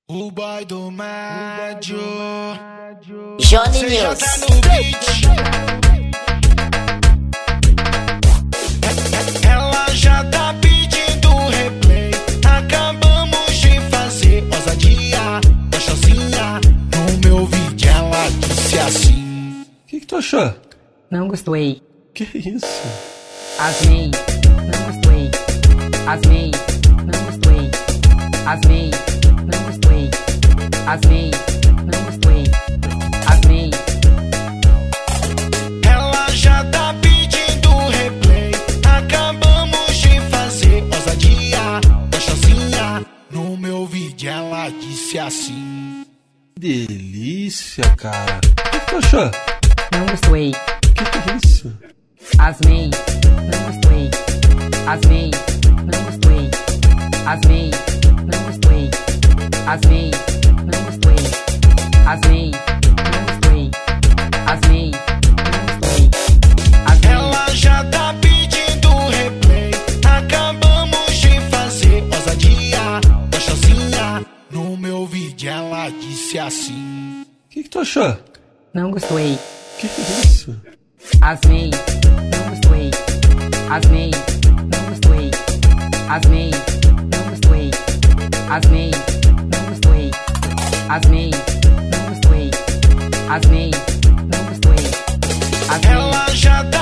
O boy do médio Johnny cê já News. tá no beat. Ela já tá pedindo replay. Acabamos de fazer ousadia. Gostosinha, no meu vídeo ela disse assim. O que tu achou? Não gostei. Que isso? Asmei. Não gostei. Asmei. Não gostei. Asmei. Não gostei. Asmei. Não gostei. Asmei. Ela já tá pedindo replay. Acabamos de fazer ousadia. Gostosinha, no meu vídeo ela disse assim. Delícia, cara. O que tu achou? Não gostei. Que isso? Asmei. Não gostei. Asmei. Não gostei. Asmei. Não gostei. Asmei. Não gostei. Asmei. Não gostei. Asmei. Não gostei. Asmei. Ela já tá pedindo replay. Acabamos de fazer ousadia. Gostosinha, no meu vídeo ela disse assim. O que tu achou? Não gostei. Que isso? Asmei. Não gostei. Asmei. Não gostei. Asmei. Não gostei. Asmei. Não gostei. Asmei. Não gostei. Asmei. Não gostei. Asmei. Ela já tá